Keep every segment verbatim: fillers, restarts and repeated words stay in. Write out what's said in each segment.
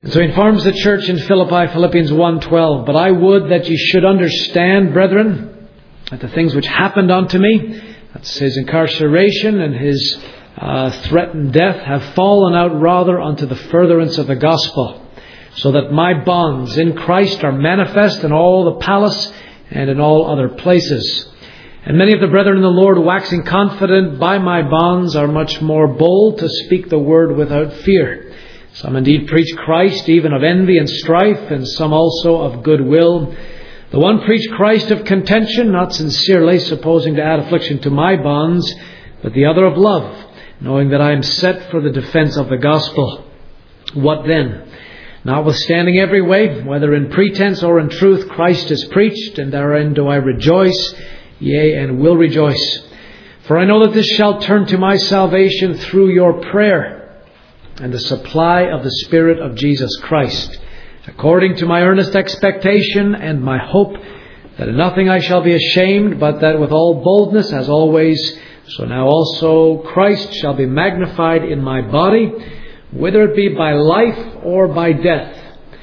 And so he informs the church in Philippi, Philippians one twelve, "But I would that ye should understand, brethren, that the things which happened unto me," that's his incarceration and his uh, threatened death, "have fallen out rather unto the furtherance of the gospel, so that my bonds in Christ are manifest in all the palace and in all other places. And many of the brethren in the Lord, waxing confident by my bonds, are much more bold to speak the word without fear. Some indeed preach Christ, even of envy and strife, and some also of goodwill. The one preached Christ of contention, not sincerely, supposing to add affliction to my bonds, but the other of love, knowing that I am set for the defense of the gospel. What then? Notwithstanding every way, whether in pretense or in truth, Christ is preached, and therein do I rejoice, yea, and will rejoice. For I know that this shall turn to my salvation through your prayer, and the supply of the Spirit of Jesus Christ, according to my earnest expectation and my hope, that in nothing I shall be ashamed, but that with all boldness, as always, so now also Christ shall be magnified in my body, whether it be by life or by death.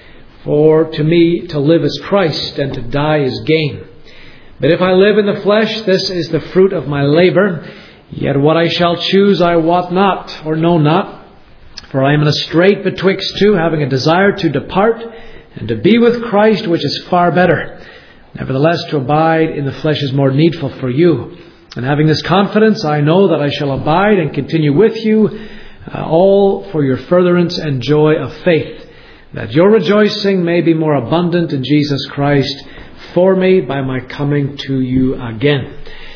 For to me to live is Christ, and to die is gain. But if I live in the flesh, this is the fruit of my labour. Yet what I shall choose I wot not, or know not. For I am in a strait betwixt two, having a desire to depart, and to be with Christ, which is far better. Nevertheless, to abide in the flesh is more needful for you. And having this confidence, I know that I shall abide and continue with you, uh, all for your furtherance and joy of faith, that your rejoicing may be more abundant in Jesus Christ for me by my coming to you again."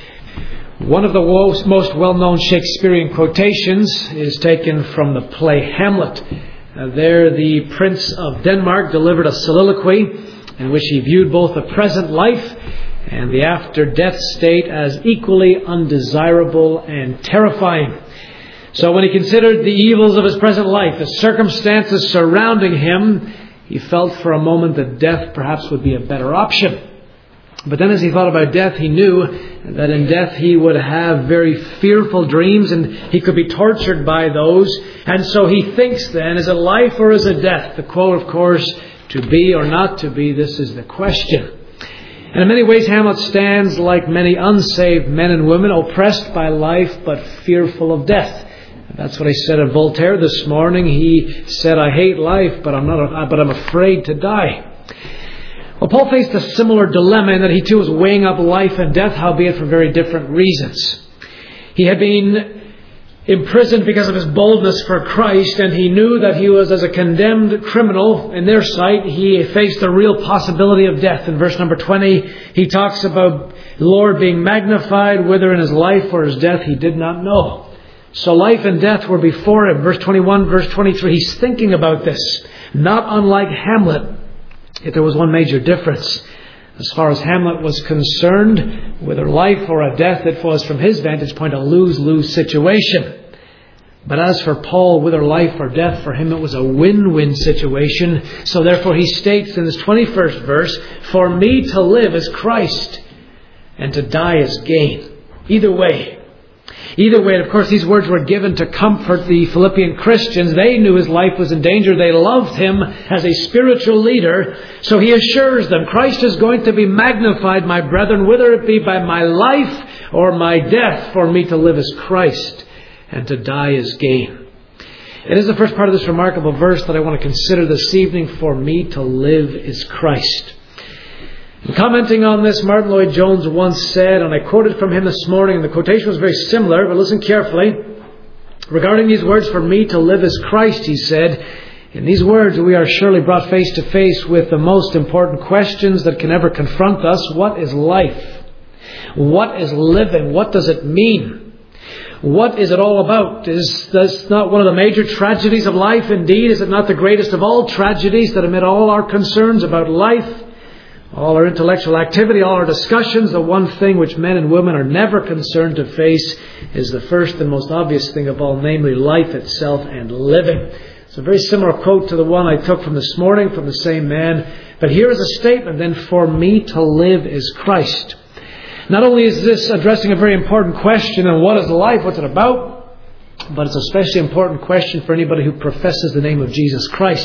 One of the most well-known Shakespearean quotations is taken from the play Hamlet. Uh, there the Prince of Denmark delivered a soliloquy in which he viewed both the present life and the after-death state as equally undesirable and terrifying. So when he considered the evils of his present life, the circumstances surrounding him, he felt for a moment that death perhaps would be a better option. But then as he thought about death, he knew that in death he would have very fearful dreams and he could be tortured by those. And so he thinks then, is it life or is it death? The quote, of course, to be or not to be, this is the question. And in many ways, Hamlet stands like many unsaved men and women, oppressed by life but fearful of death. That's what he said of Voltaire this morning. He said, "I hate life, but I'm not, but I'm afraid to die." Well, Paul faced a similar dilemma in that he too was weighing up life and death, howbeit for very different reasons. He had been imprisoned because of his boldness for Christ, and he knew that he was, as a condemned criminal in their sight, he faced the real possibility of death. In verse number twenty, he talks about the Lord being magnified, whether in his life or his death he did not know. So life and death were before him. Verse twenty-one, verse twenty-three, he's thinking about this. Not unlike Hamlet. Yet there was one major difference. As far as Hamlet was concerned, whether life or a death, it was from his vantage point a lose-lose situation. But as for Paul, whether life or death, for him it was a win-win situation. So therefore he states in this twenty-first verse, "For me to live is Christ, and to die is gain." Either way. Either way, and of course these words were given to comfort the Philippian Christians. They knew his life was in danger. They loved him as a spiritual leader. So he assures them, Christ is going to be magnified, my brethren, whether it be by my life or my death. For me to live is Christ, and to die is gain. It is the first part of this remarkable verse that I want to consider this evening. For me to live is Christ. In commenting on this, Martin Lloyd-Jones once said, and I quoted from him this morning, and the quotation was very similar, but listen carefully. Regarding these words, "For me to live is Christ," he said, "in these words we are surely brought face to face with the most important questions that can ever confront us. What is life? What is living? What does it mean? What is it all about? Is this not one of the major tragedies of life? Indeed, is it not the greatest of all tragedies, that amid all our concerns about life, all our intellectual activity, all our discussions, the one thing which men and women are never concerned to face is the first and most obvious thing of all, namely life itself and living." It's a very similar quote to the one I took from this morning from the same man. But here is a statement then, "For me to live is Christ." Not only is this addressing a very important question, and what is life, what's it about? But it's an especially important question for anybody who professes the name of Jesus Christ.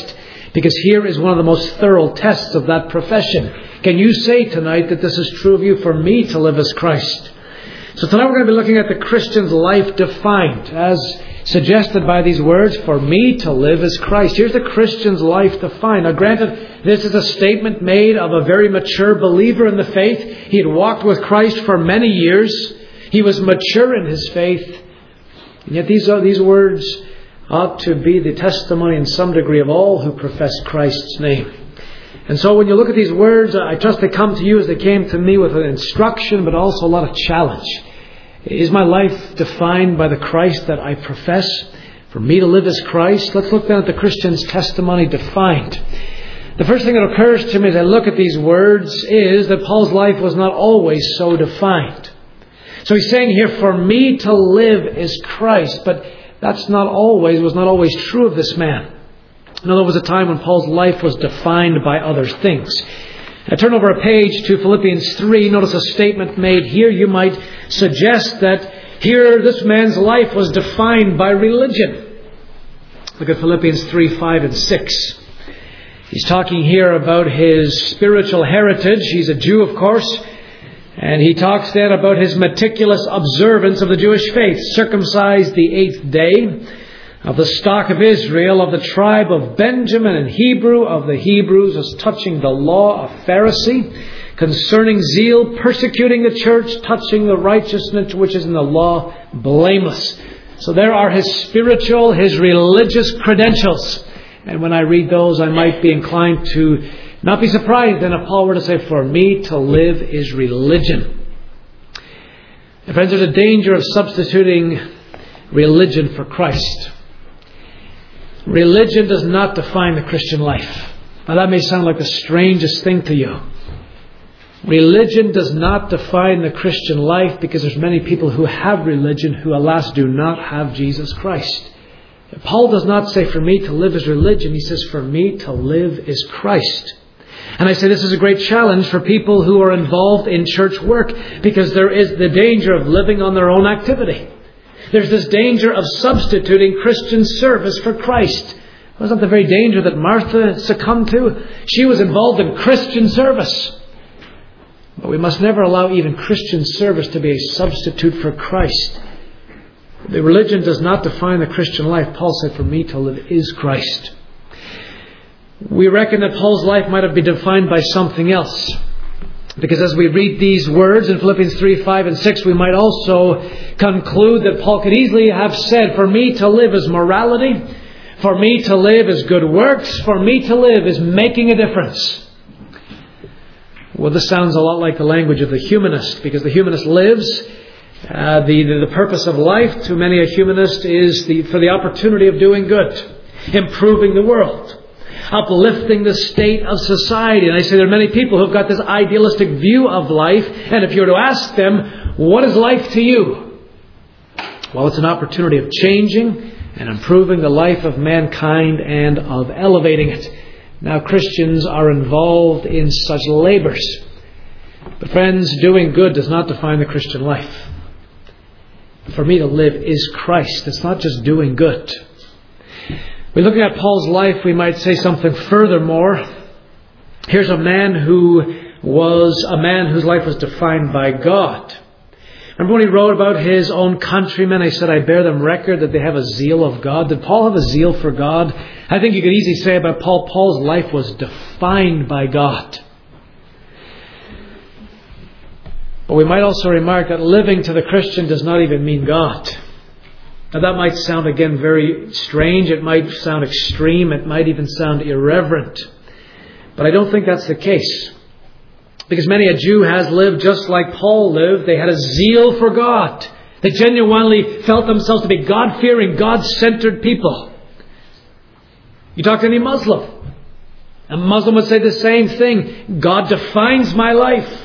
Because here is one of the most thorough tests of that profession. Can you say tonight that this is true of you? For me to live as Christ. So tonight we're going to be looking at the Christian's life defined, as suggested by these words, for me to live as Christ. Here's the Christian's life defined. Now granted, this is a statement made of a very mature believer in the faith. He had walked with Christ for many years. He was mature in his faith. And yet these are, these words ought to be the testimony in some degree of all who profess Christ's name. And so when you look at these words, I trust they come to you as they came to me with an instruction, but also a lot of challenge. Is my life defined by the Christ that I profess? For me to live as Christ? Let's look then at the Christian's testimony defined. The first thing that occurs to me as I look at these words is that Paul's life was not always so defined. So he's saying here, for me to live is Christ. But that's not always, was not always true of this man. No, there was a time when Paul's life was defined by other things. I turn over a page to Philippians three. Notice a statement made here. You might suggest that here this man's life was defined by religion. Look at Philippians three, five and six. He's talking here about his spiritual heritage. He's a Jew, of course. And he talks then about his meticulous observance of the Jewish faith. Circumcised the eighth day, of the stock of Israel, of the tribe of Benjamin, and Hebrew of the Hebrews, as touching the law, a Pharisee, concerning zeal, persecuting the church, touching the righteousness which is in the law, blameless. So there are his spiritual, his religious credentials. And when I read those, I might be inclined to not be surprised then if Paul were to say, for me to live is religion. And friends, there's a danger of substituting religion for Christ. Religion does not define the Christian life. Now that may sound like the strangest thing to you. Religion does not define the Christian life, because there's many people who have religion who, alas, do not have Jesus Christ. Paul does not say, for me to live is religion. He says, for me to live is Christ. And I say this is a great challenge for people who are involved in church work, because there is the danger of living on their own activity. There's this danger of substituting Christian service for Christ. Wasn't that the very danger that Martha succumbed to? She was involved in Christian service. But we must never allow even Christian service to be a substitute for Christ. The religion does not define the Christian life. Paul said, for me to live is Christ. We reckon that Paul's life might have been defined by something else. Because as we read these words in Philippians three, five and six, we might also conclude that Paul could easily have said, for me to live is morality. For me to live is good works. For me to live is making a difference. Well, this sounds a lot like the language of the humanist, because the humanist lives. Uh, the, the, the purpose of life to many a humanist is the, for the opportunity of doing good, improving the world, uplifting the state of society. And I say there are many people who have got this idealistic view of life. And if you were to ask them, what is life to you? Well, it's an opportunity of changing and improving the life of mankind and of elevating it. Now, Christians are involved in such labors. But friends, doing good does not define the Christian life. For me to live is Christ. It's not just doing good. We're looking at Paul's life, we might say something furthermore. Here's a man who was a man whose life was defined by God. Remember when he wrote about his own countrymen, he said, I bear them record that they have a zeal of God. Did Paul have a zeal for God? I think you could easily say about Paul, Paul's life was defined by God. But we might also remark that living to the Christian does not even mean God. Now that might sound again very strange. It might sound extreme. It might even sound irreverent. But I don't think that's the case. Because many a Jew has lived just like Paul lived. They had a zeal for God. They genuinely felt themselves to be God-fearing, God-centered people. You talk to any Muslim. A Muslim would say the same thing. God defines my life.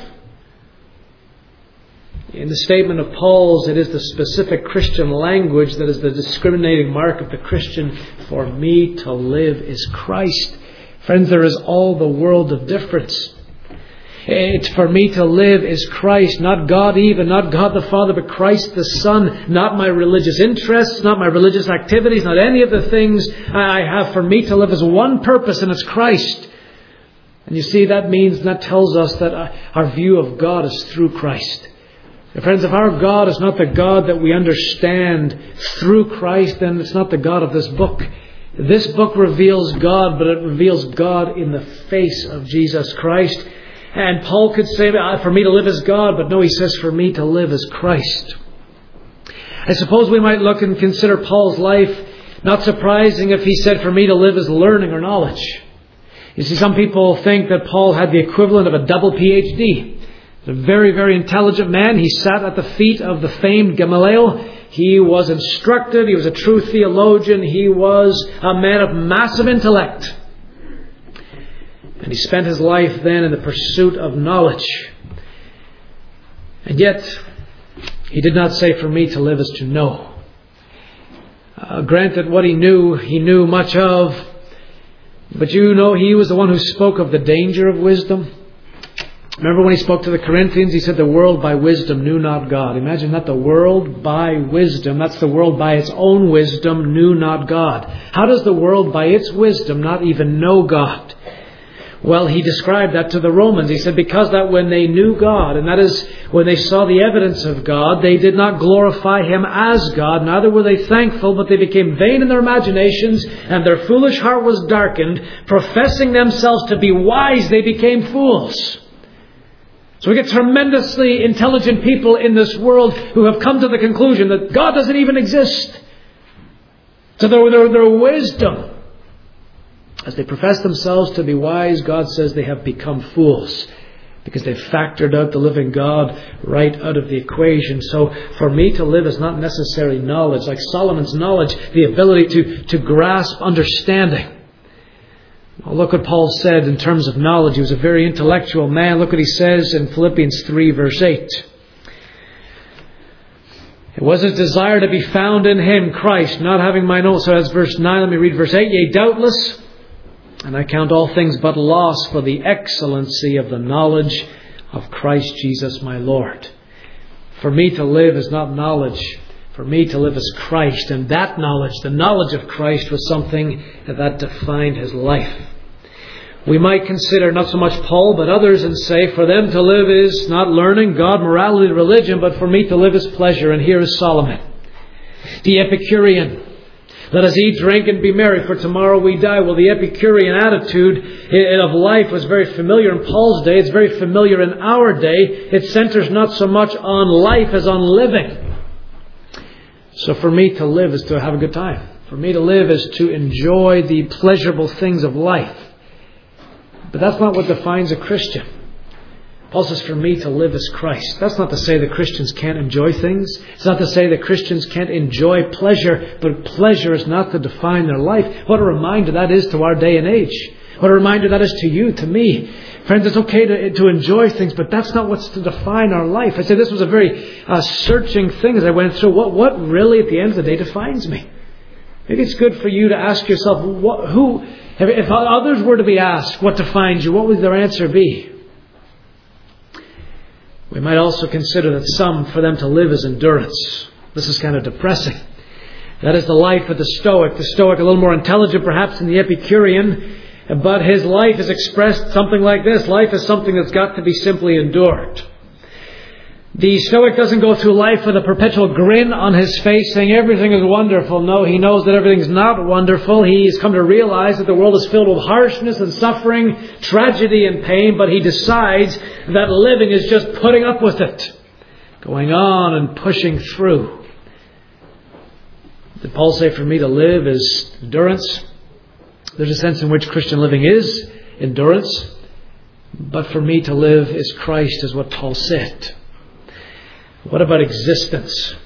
In the statement of Paul's, it is the specific Christian language that is the discriminating mark of the Christian. For me to live is Christ. Friends, there is all the world of difference. It's for me to live is Christ, not God even, not God the Father, but Christ the Son, not my religious interests, not my religious activities, not any of the things I have. For me to live is one purpose, and it's Christ. And you see, that means, that tells us that our view of God is through Christ. Friends, if our God is not the God that we understand through Christ, then it's not the God of this book. This book reveals God, but it reveals God in the face of Jesus Christ. And Paul could say, for me to live is God, but no, he says, for me to live is Christ. I suppose we might look and consider Paul's life not surprising if he said, for me to live is learning or knowledge. You see, some people think that Paul had the equivalent of a double P H D. He's a very, very intelligent man. He sat at the feet of the famed Gamaliel. He was instructed. He was a true theologian. He was a man of massive intellect. And he spent his life then in the pursuit of knowledge. And yet, he did not say, for me to live is to know. Uh, granted, what he knew, he knew much of. But you know, he was the one who spoke of the danger of wisdom. Remember when he spoke to the Corinthians, he said, the world by wisdom knew not God. Imagine that, the world by wisdom, that's the world by its own wisdom knew not God. How does the world by its wisdom not even know God? Well, he described that to the Romans. He said, because that when they knew God, and that is when they saw the evidence of God, they did not glorify Him as God, neither were they thankful, but they became vain in their imaginations, and their foolish heart was darkened. Professing themselves to be wise, they became fools. So we get tremendously intelligent people in this world who have come to the conclusion that God doesn't even exist. So their, their, their wisdom, as they profess themselves to be wise, God says they have become fools because they've factored out the living God right out of the equation. So for me to live is not necessarily knowledge. Like Solomon's knowledge, the ability to, to grasp understanding. Well, look what Paul said in terms of knowledge. He was a very intellectual man. Look what he says in Philippians three verse eight. It was his desire to be found in Him, Christ, not having mine own. So that's verse nine. Let me read verse eight. Yea, doubtless, and I count all things but loss for the excellency of the knowledge of Christ Jesus my Lord. For me to live is not knowledge. For me to live is Christ. And that knowledge, the knowledge of Christ, was something that defined his life. We might consider not so much Paul but others and say, for them to live is not learning, God, morality, religion, but for me to live is pleasure. And here is Solomon, the Epicurean. Let us eat, drink, and be merry, for tomorrow we die. Well, the Epicurean attitude of life was very familiar in Paul's day. It's very familiar in our day. It centers not so much on life as on living. So for me to live is to have a good time. For me to live is to enjoy the pleasurable things of life. But that's not what defines a Christian. Paul says, for me to live is Christ. That's not to say that Christians can't enjoy things. It's not to say that Christians can't enjoy pleasure. But pleasure is not to define their life. What a reminder that is to our day and age. What a reminder that is to you, to me. Friends, it's okay to, to enjoy things, but that's not what's to define our life. I say this was a very uh, searching thing as I went through. What, what really at the end of the day defines me? Maybe it's good for you to ask yourself, what, who, if, if others were to be asked what defines you, what would their answer be? We might also consider that some, for them to live is endurance. This is kind of depressing. That is the life of the Stoic. The Stoic, a little more intelligent perhaps than the Epicurean, but his life is expressed something like this. Life is something that's got to be simply endured. The Stoic doesn't go through life with a perpetual grin on his face saying everything is wonderful. No, he knows that everything's not wonderful. He's come to realize that the world is filled with harshness and suffering, tragedy and pain, but he decides that living is just putting up with it, going on and pushing through. Did Paul say for me to live is endurance? There's a sense in which Christian living is endurance, but for me to live is Christ, is what Paul said. What about existence?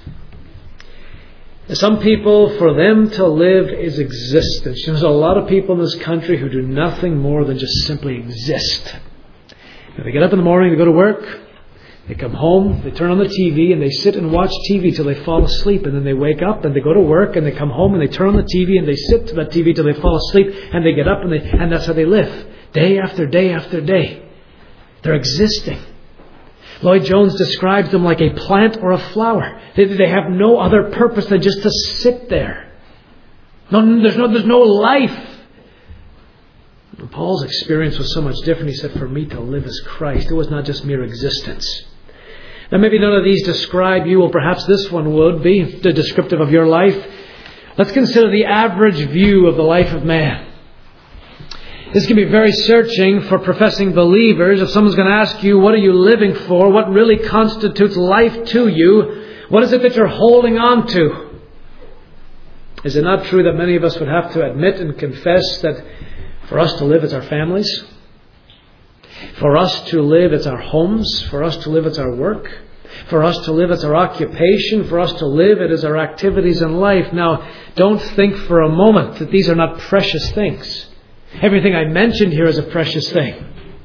Some people, for them to live is existence. There's a lot of people in this country who do nothing more than just simply exist. They get up in the morning, they go to work, they come home, they turn on the T V and they sit and watch T V till they fall asleep, and then they wake up and they go to work and they come home and they turn on the T V and they sit to that T V till they fall asleep, and they get up and they, and that's how they live. Day after day after day. They're existing. Lloyd Jones describes them like a plant or a flower. They, they have no other purpose than just to sit there. No, there's no, there's no life. And Paul's experience was so much different. He said, for me to live is Christ. It was not just mere existence. Now maybe none of these describe you. Well, perhaps this one would be the descriptive of your life. Let's consider the average view of the life of man. This can be very searching for professing believers. If someone's going to ask you, what are you living for? What really constitutes life to you? What is it that you're holding on to? Is it not true that many of us would have to admit and confess that for us to live, it's our families? For us to live, it's our homes. For us to live, it's our work. For us to live, it's our occupation. For us to live, it is our activities in life. Now, don't think for a moment that these are not precious things. Everything I mentioned here is a precious thing.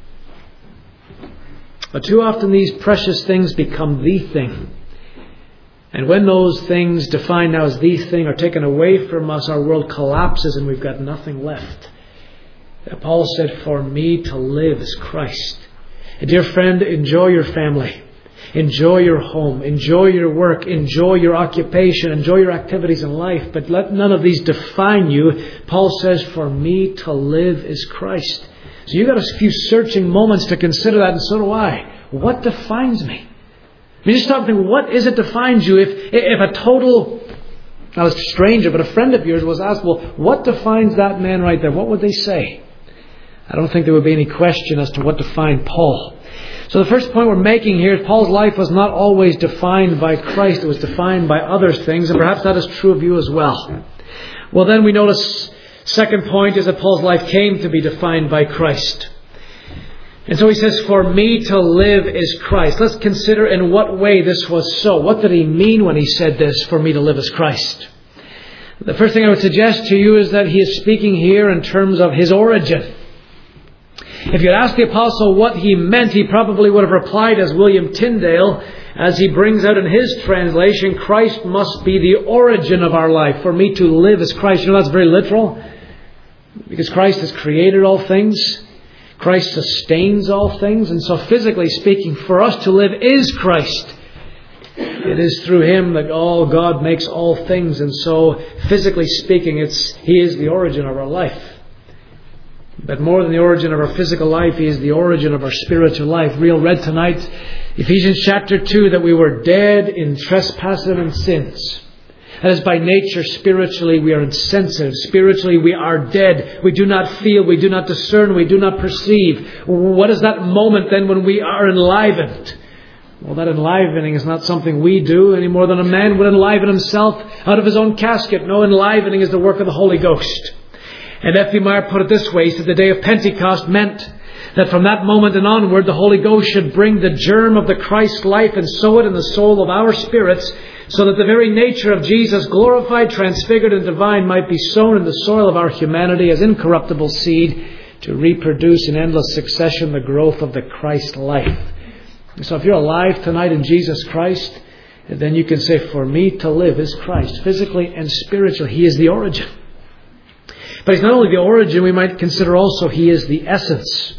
But too often these precious things become the thing. And when those things defined now as the thing are taken away from us, our world collapses and we've got nothing left. Paul said, for me to live is Christ. And dear friend, enjoy your family. Enjoy your home. Enjoy your work. Enjoy your occupation. Enjoy your activities in life. But let none of these define you. Paul says, for me to live is Christ. So you've got a few searching moments to consider that, and so do I. What defines me? I mean, just stop thinking, what is it defines you? If, if a total, not a stranger, but a friend of yours was asked, well, what defines that man right there? What would they say? I don't think there would be any question as to what defined Paul. So the first point we're making here is Paul's life was not always defined by Christ. It was defined by other things, and perhaps that is true of you as well. Well, then we notice, second point is that Paul's life came to be defined by Christ. And so he says, for me to live is Christ. Let's consider in what way this was so. What did he mean when he said this, for me to live is Christ? The first thing I would suggest to you is that he is speaking here in terms of his origin. If you had asked the apostle what he meant, he probably would have replied as William Tyndale, as he brings out in his translation, Christ must be the origin of our life. For me to live is Christ. You know, that's very literal. Because Christ has created all things. Christ sustains all things. And so physically speaking, for us to live is Christ. It is through Him that all God makes all things. And so physically speaking, it's He is the origin of our life. But more than the origin of our physical life, He is the origin of our spiritual life. Real read tonight, Ephesians chapter two, that we were dead in trespasses and sins. That is, by nature, spiritually, we are insensitive. Spiritually, we are dead. We do not feel, we do not discern, we do not perceive. What is that moment then when we are enlivened? Well, that enlivening is not something we do any more than a man would enliven himself out of his own casket. No, enlivening is the work of the Holy Ghost. And F B Meyer put it this way, he said the day of Pentecost meant that from that moment and onward, the Holy Ghost should bring the germ of the Christ life and sow it in the soul of our spirits, so that the very nature of Jesus, glorified, transfigured, and divine, might be sown in the soil of our humanity as incorruptible seed to reproduce in endless succession the growth of the Christ life. So if you're alive tonight in Jesus Christ, then you can say, for me to live is Christ, physically and spiritually. He is the origin. But He's not only the origin, we might consider also He is the essence.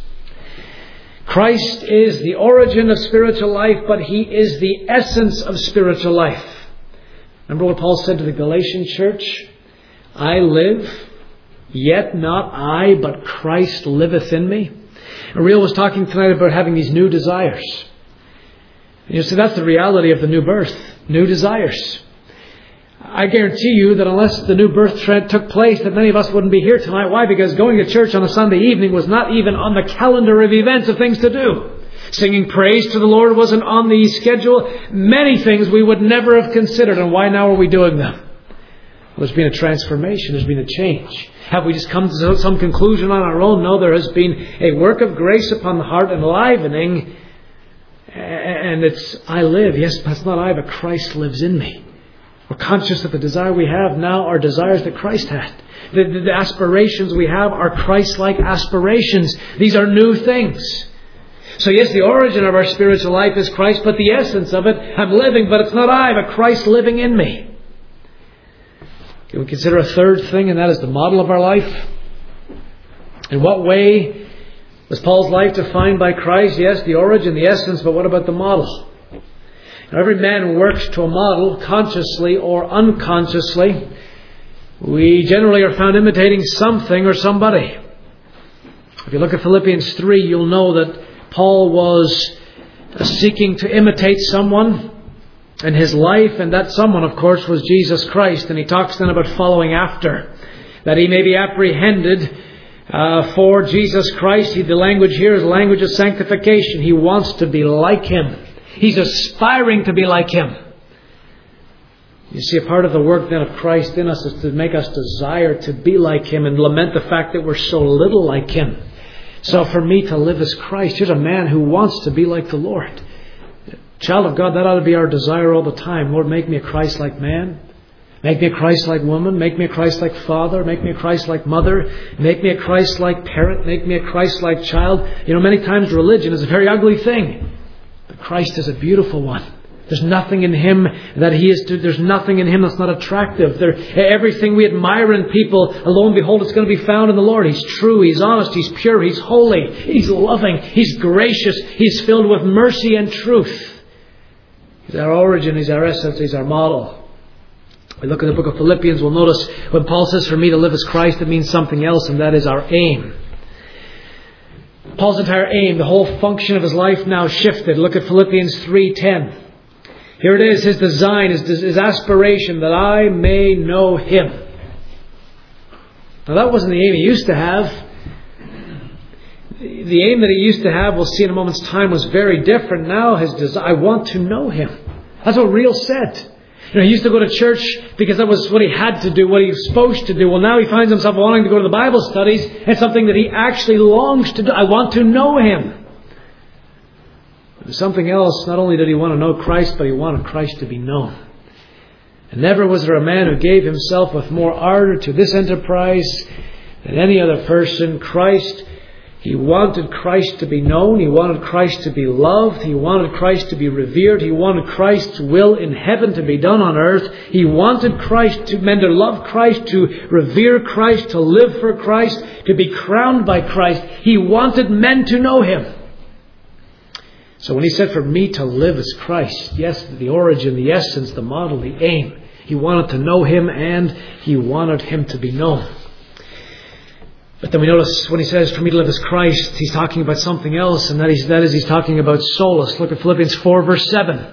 Christ is the origin of spiritual life, but He is the essence of spiritual life. Remember what Paul said to the Galatian church? I live, yet not I, but Christ liveth in me. Ariel was talking tonight about having these new desires. And you see, that's the reality of the new birth. New desires. I guarantee you that unless the new birth trend took place, that many of us wouldn't be here tonight. Why? Because going to church on a Sunday evening was not even on the calendar of events of things to do. Singing praise to the Lord wasn't on the schedule. Many things we would never have considered. And why now are we doing them? Well, there's been a transformation. There's been a change. Have we just come to some conclusion on our own? No, there has been a work of grace upon the heart, enlivening. And it's, I live. Yes, that's not I, but Christ lives in me. We're conscious that the desire we have now are desires that Christ had. The, the, the aspirations we have are Christ-like aspirations. These are new things. So yes, the origin of our spiritual life is Christ, but the essence of it, I'm living, but it's not I, but Christ living in me. Can we consider a third thing, and that is the model of our life? In what way Was Paul's life defined by Christ? Yes, the origin, the essence, but what about the model? Now, every man works to a model, consciously or unconsciously. We generally are found imitating something or somebody. If you look at Philippians three, you'll know that Paul was seeking to imitate someone in his life, and that someone, of course, was Jesus Christ. And he talks then about following after, that he may be apprehended uh, for Jesus Christ. He, the language here is the language of sanctification. He wants to be like Him. He's aspiring to be like Him. You see, a part of the work then of Christ in us is to make us desire to be like Him and lament the fact that we're so little like Him. So for me to live as Christ, here's a man who wants to be like the Lord. Child of God, that ought to be our desire all the time. Lord, make me a Christ-like man. Make me a Christ-like woman. Make me a Christ-like father. Make me a Christ-like mother. Make me a Christ-like parent. Make me a Christ-like child. You know, many times religion is a very ugly thing. But Christ is a beautiful one. There's nothing in Him that He is. There's nothing in Him that's not attractive. There, everything we admire in people, lo and behold, it's going to be found in the Lord. He's true. He's honest. He's pure. He's holy. He's loving. He's gracious. He's filled with mercy and truth. He's our origin. He's our essence. He's our model. We look at the book of Philippians, we'll notice when Paul says, for me to live as Christ, it means something else, and that is our aim. Paul's entire aim, the whole function of his life now shifted. Look at Philippians three ten. Here it is, his design, his, his aspiration, that I may know Him. Now that wasn't the aim he used to have. The aim that he used to have, we'll see in a moment's time, was very different. Now his desire, I want to know Him. That's what Real said. You know, he used to go to church because that was what he had to do, what he was supposed to do. Well, now he finds himself wanting to go to the Bible studies. It's something that he actually longs to do. I want to know Him. There's something else. Not only did he want to know Christ, but he wanted Christ to be known. And never was there a man who gave himself with more ardor to this enterprise than any other person. Christ, he wanted Christ to be known. He wanted Christ to be loved. He wanted Christ to be revered. He wanted Christ's will in heaven to be done on earth. He wanted Christ to men to love Christ, to revere Christ, to live for Christ, to be crowned by Christ. He wanted men to know Him. So when he said for me to live as Christ, yes, the origin, the essence, the model, the aim, he wanted to know Him and he wanted Him to be known. But then we notice when he says for me to live as Christ, he's talking about something else, and that is, that is he's talking about solace. Look at Philippians four verse seven.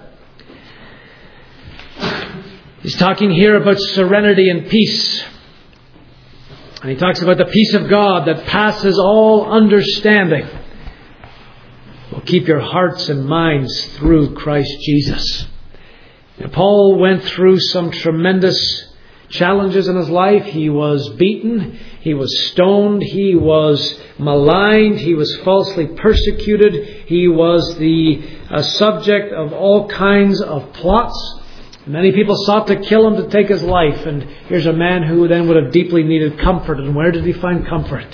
He's talking here about serenity and peace. And he talks about the peace of God that passes all understanding will keep your hearts and minds through Christ Jesus. Now, Paul went through some tremendous challenges in his life. He was beaten. He was stoned. He was maligned. He was falsely persecuted. He was the uh, subject of all kinds of plots. Many people sought to kill him, to take his life. And here's a man who then would have deeply needed comfort. And where did he find comfort?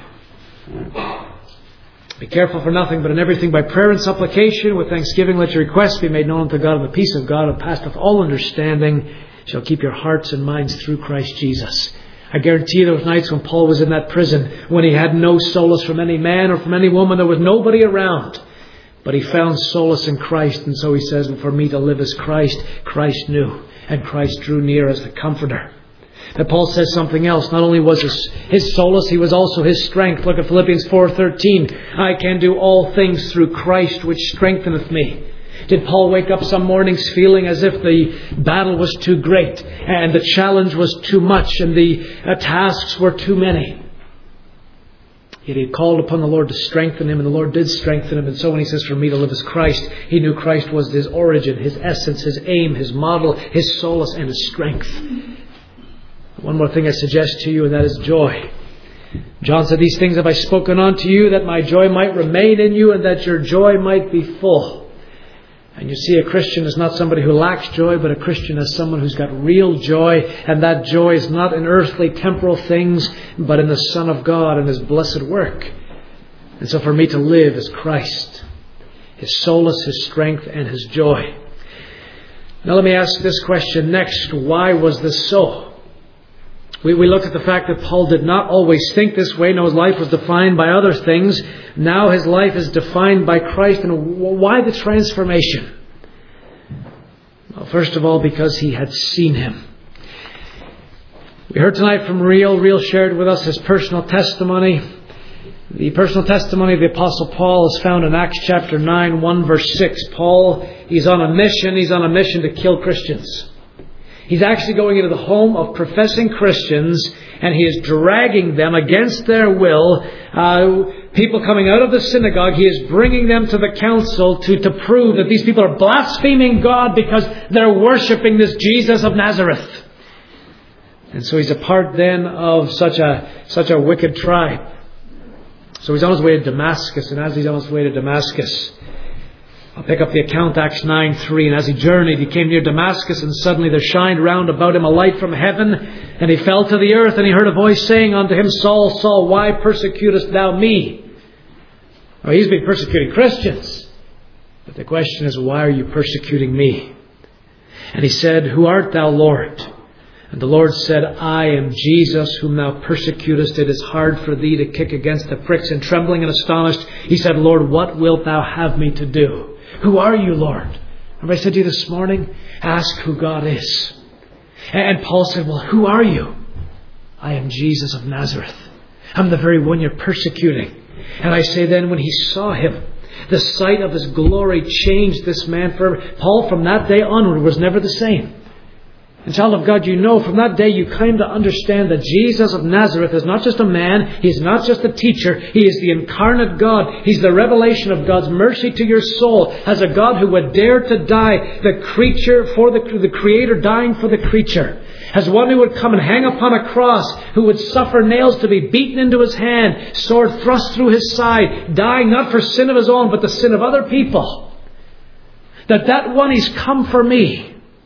Be careful for nothing, but in everything by prayer and supplication, with thanksgiving, let your requests be made known unto God, and the peace of God, that passeth all understanding, shall keep your hearts and minds through Christ Jesus. I guarantee you those nights when Paul was in that prison, when he had no solace from any man or from any woman, there was nobody around. But he found solace in Christ, and so he says, for me to live as Christ, Christ knew, and Christ drew near as the Comforter. That Paul says something else. Not only was his, his solace, he was also his strength. Look at Philippians four thirteen. I can do all things through Christ which strengtheneth me. Did Paul wake up some mornings feeling as if the battle was too great and the challenge was too much and the uh, tasks were too many? Yet he called upon the Lord to strengthen him, and the Lord did strengthen him. And so when he says for me to live as Christ, he knew Christ was his origin, his essence, his aim, his model, his solace and his strength. One more thing I suggest to you, and that is joy. John said, these things have I spoken unto you, that my joy might remain in you, and that your joy might be full. And you see, a Christian is not somebody who lacks joy, but a Christian is someone who's got real joy. And that joy is not in earthly, temporal things, but in the Son of God and His blessed work. And so for me to live is Christ, His solace, His strength, and His joy. Now let me ask this question next. Why was this so? We, we look at the fact that Paul did not always think this way. No, his life was defined by other things. Now his life is defined by Christ. And why the transformation? Well, first of all, because he had seen Him. We heard tonight from Real. Real shared with us his personal testimony. The personal testimony of the Apostle Paul is found in Acts chapter nine, one verse six. Paul, he's on a mission. He's on a mission to kill Christians. He's actually going into the home of professing Christians, and he is dragging them against their will. Uh, people coming out of the synagogue, he is bringing them to the council to, to prove that these people are blaspheming God because they're worshipping this Jesus of Nazareth. And so he's a part then of such a such a wicked tribe. So he's on his way to Damascus, and as he's on his way to Damascus, I'll pick up the account, Acts nine three. And as he journeyed, he came near Damascus, and suddenly there shined round about him a light from heaven. And he fell to the earth, and he heard a voice saying unto him, Saul, Saul, why persecutest thou me? Well, he's been persecuting Christians. But the question is, why are you persecuting me? And he said, Who art thou, Lord? And the Lord said, I am Jesus, whom thou persecutest. It is hard for thee to kick against the pricks. And trembling and astonished, he said, Lord, what wilt thou have me to do? Who are you, Lord? Remember I said to you this morning, ask who God is. And Paul said, well, who are you? I am Jesus of Nazareth. I'm the very one you're persecuting. And I say then, when he saw Him, the sight of His glory changed this man. For Paul, from that day onward, was never the same. And child of God, you know, from that day you kind of understand that Jesus of Nazareth is not just a man. He's not just a teacher. He is the incarnate God. He's the revelation of God's mercy to your soul as a God who would dare to die, the creature for the, the Creator dying for the creature. As one who would come and hang upon a cross, who would suffer nails to be beaten into His hand, sword thrust through His side, dying not for sin of His own, but the sin of other people. That that one, He's come for me.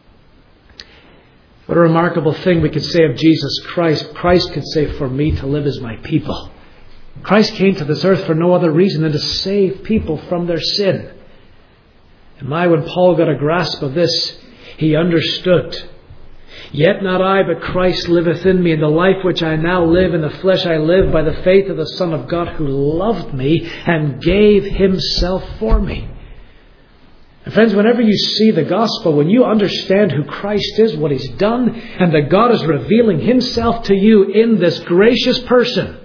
What a remarkable thing we could say of Jesus Christ. Christ could say, for me to live as my people. Christ came to this earth for no other reason than to save people from their sin. And my, when Paul got a grasp of this, he understood. Yet not I, but Christ liveth in me. And the life which I now live in the flesh I live by the faith of the Son of God, who loved me and gave Himself for me. And friends, whenever you see the gospel, when you understand who Christ is, what He's done, and that God is revealing Himself to you in this gracious person,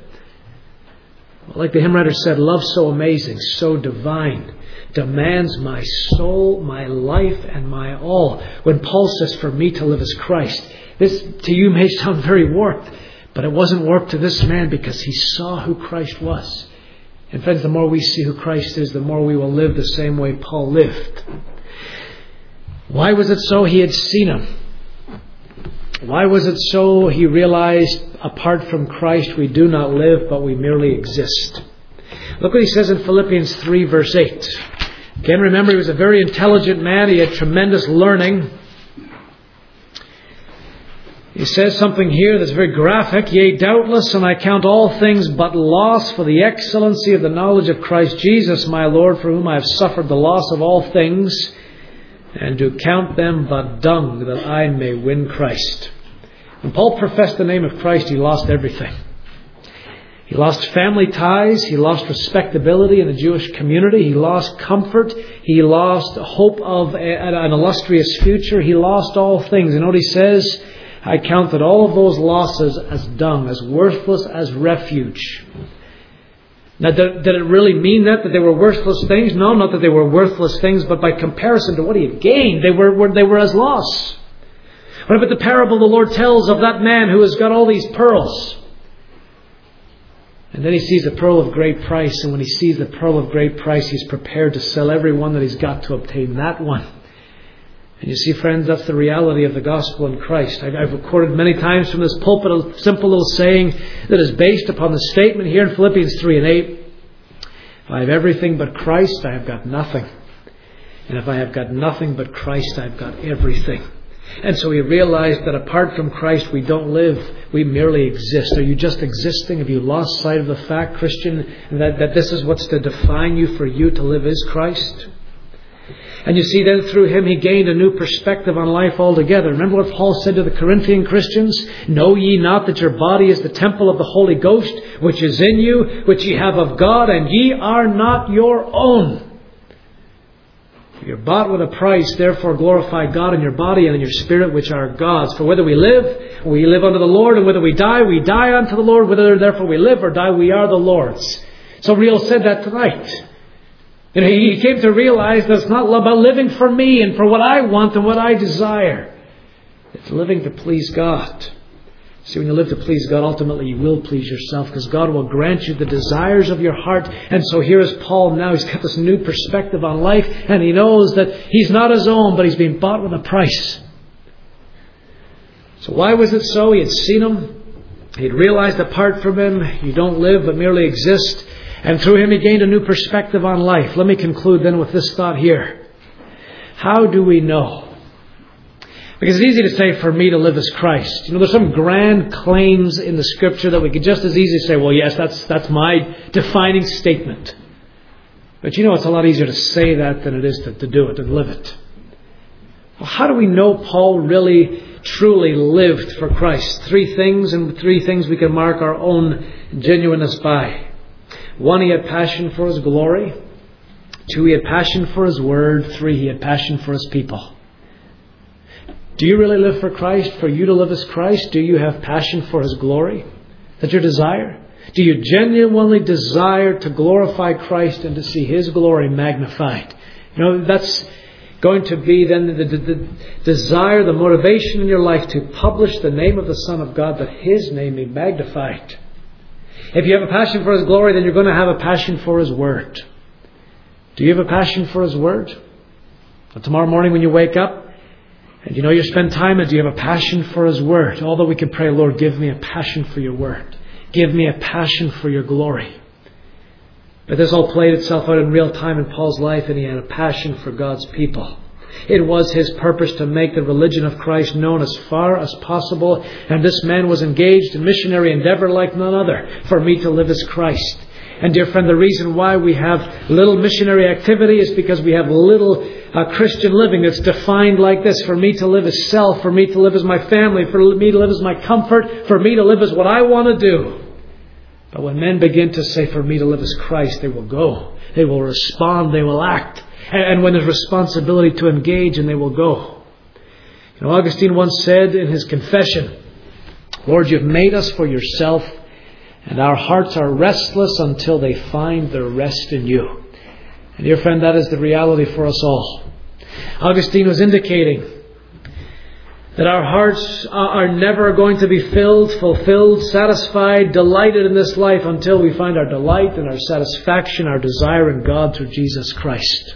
like the hymn writer said, love so amazing, so divine, demands my soul, my life, and my all. When Paul says, for me to live as Christ, this to you may sound very warped, but it wasn't warped to this man because he saw who Christ was. And friends, the more we see who Christ is, the more we will live the same way Paul lived. Why was it so? He had seen Him. Why was it so? He realized, apart from Christ, we do not live, but we merely exist. Look what he says in Philippians three, verse eight. Again, remember, he was a very intelligent man. He had tremendous learning. He says something here that's very graphic. Yea, doubtless, and I count all things but loss for the excellency of the knowledge of Christ Jesus, my Lord, for whom I have suffered the loss of all things, and do count them but dung, that I may win Christ. When Paul professed the name of Christ, he lost everything. He lost family ties. He lost respectability in the Jewish community. He lost comfort. He lost hope of an illustrious future. He lost all things. And what he says, I counted all of those losses as dung, as worthless as refuge. Now, did, did it really mean that, that they were worthless things? No, not that they were worthless things, but by comparison to what he had gained, they were, were they were as loss. What about the parable the Lord tells of that man who has got all these pearls? And then he sees a pearl of great price, and when he sees the pearl of great price, he's prepared to sell every one that he's got to obtain that one. And you see, friends, that's the reality of the gospel in Christ. I've recorded many times from this pulpit a simple little saying that is based upon the statement here in Philippians three and eight. If I have everything but Christ, I have got nothing. And if I have got nothing but Christ, I've got everything. And so he realized that apart from Christ, we don't live, we merely exist. Are you just existing? Have you lost sight of the fact, Christian, that, that this is what's to define you for you to live is Christ? And you see then through him he gained a new perspective on life altogether. Remember what Paul said to the Corinthian Christians? Know ye not that your body is the temple of the Holy Ghost, which is in you, which ye have of God, and ye are not your own. You're bought with a price, therefore glorify God in your body and in your spirit, which are God's. For whether we live, we live unto the Lord, and whether we die, we die unto the Lord. Whether therefore we live or die, we are the Lord's. So Real said that tonight. And he came to realize that it's not about living for me and for what I want and what I desire. It's living to please God. See, when you live to please God, ultimately you will please yourself, because God will grant you the desires of your heart. And so here is Paul now. He's got this new perspective on life, and he knows that he's not his own, but he's been bought with a price. So why was it so? He had seen him. He had realized apart from him, you don't live but merely exist. And through him he gained a new perspective on life. Let me conclude then with this thought here. How do we know? Because it's easy to say, for me to live as Christ. You know, there's some grand claims in the Scripture that we could just as easily say, well, yes, that's that's my defining statement. But you know, it's a lot easier to say that than it is to, to do it and live it. Well, how do we know Paul really, truly lived for Christ? Three things, and three things we can mark our own genuineness by. One, he had passion for his glory. Two, he had passion for his word. Three, he had passion for his people. Do you really live for Christ? For you to live as Christ? Do you have passion for his glory? That's your desire? Do you genuinely desire to glorify Christ and to see his glory magnified? You know, that's going to be then the, the, the desire, the motivation in your life to publish the name of the Son of God, that his name be magnified. If you have a passion for his glory, then you're going to have a passion for his word. Do you have a passion for his word? Well, tomorrow morning when you wake up, and you know you spend time, and do you have a passion for his word? Although we can pray, Lord, give me a passion for your word. Give me a passion for your glory. But this all played itself out in real time in Paul's life, and he had a passion for God's people. It was his purpose to make the religion of Christ known as far as possible, and this man was engaged in missionary endeavor like none other. For me to live as Christ. And dear friend, the reason why we have little missionary activity is because we have little uh, Christian living that's defined like this. For me to live as self, for me to live as my family, for me to live as my comfort, for me to live as what I want to do. But when men begin to say, for me to live as Christ, they will go. They will respond. They will act. And, and when there's responsibility to engage, and they will go. You know, Augustine once said in his confession, Lord, you've made us for yourself, and our hearts are restless until they find their rest in you. And dear friend, that is the reality for us all. Augustine was indicating that our hearts are never going to be filled, fulfilled, satisfied, delighted in this life until we find our delight and our satisfaction, our desire in God through Jesus Christ.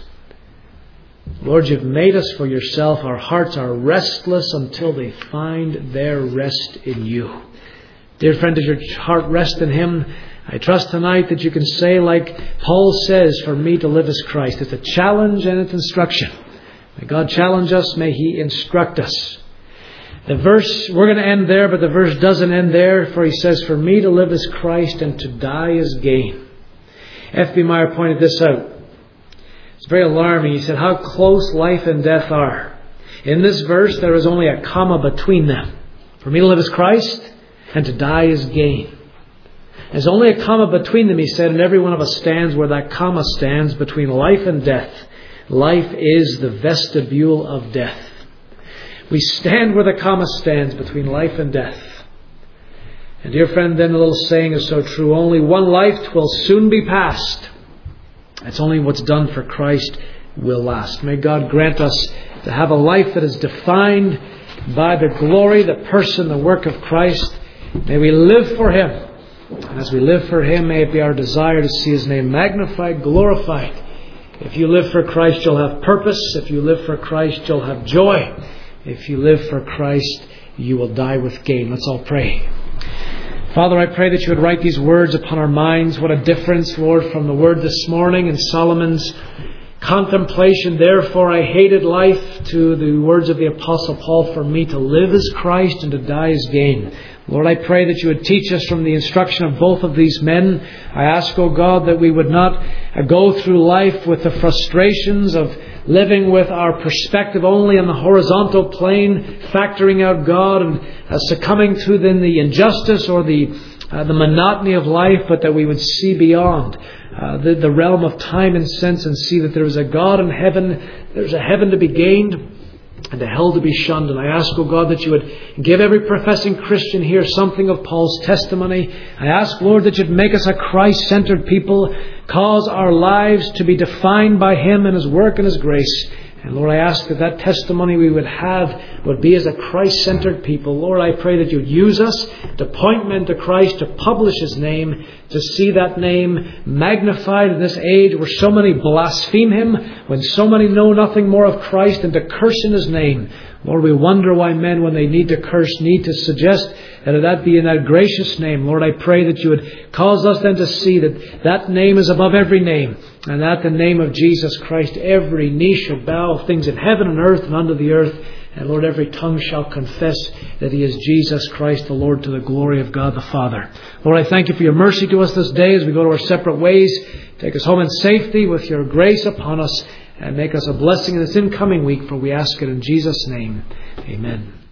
Lord, you've made us for yourself. Our hearts are restless until they find their rest in you. Dear friend, does your heart rest in him? I trust tonight that you can say, like Paul says, for me to live as Christ. It's a challenge and it's instruction. May God challenge us. May he instruct us. The verse, we're going to end there, but the verse doesn't end there, for he says, for me to live as Christ and to die is gain. F B Meyer pointed this out. It's very alarming. He said, how close life and death are. In this verse, there is only a comma between them. For me to live as Christ and to die is gain. There's only a comma between them, he said, and every one of us stands where that comma stands between life and death. Life is the vestibule of death. We stand where the comma stands between life and death. And dear friend, then the little saying is so true. Only one life will soon be past. It's only what's done for Christ will last. May God grant us to have a life that is defined by the glory, the person, the work of Christ. May we live for him. And as we live for him, may it be our desire to see his name magnified, glorified. If you live for Christ, you'll have purpose. If you live for Christ, you'll have joy. If you live for Christ, you will die with gain. Let's all pray. Father, I pray that you would write these words upon our minds. What a difference, Lord, from the word this morning in Solomon's contemplation. Therefore, I hated life, to the words of the Apostle Paul, for me to live as Christ and to die as gain. Lord, I pray that you would teach us from the instruction of both of these men. I ask, O God, that we would not go through life with the frustrations of living with our perspective only on the horizontal plane, factoring out God and uh, succumbing to then the injustice or the uh, the monotony of life, but that we would see beyond uh, the, the realm of time and sense and see that there is a God in heaven, there's a heaven to be gained, and a hell to be shunned. And I ask, O God, that you would give every professing Christian here something of Paul's testimony. I ask, Lord, that you'd make us a Christ-centered people, cause our lives to be defined by Him and His work and His grace. And Lord, I ask that that testimony we would have would be as a Christ-centered people. Lord, I pray that you'd use us to point men to Christ, to publish His name, to see that name magnified in this age where so many blaspheme Him, when so many know nothing more of Christ than to curse in His name. Lord, we wonder why men, when they need to curse, need to suggest that that be in that gracious name. Lord, I pray that you would cause us then to see that that name is above every name, and that the name of Jesus Christ, every knee should bow, things in heaven and earth and under the earth. And Lord, every tongue shall confess that He is Jesus Christ the Lord, to the glory of God the Father. Lord, I thank you for your mercy to us this day as we go to our separate ways. Take us home in safety with your grace upon us, and make us a blessing in this incoming week, for we ask it in Jesus' name. Amen.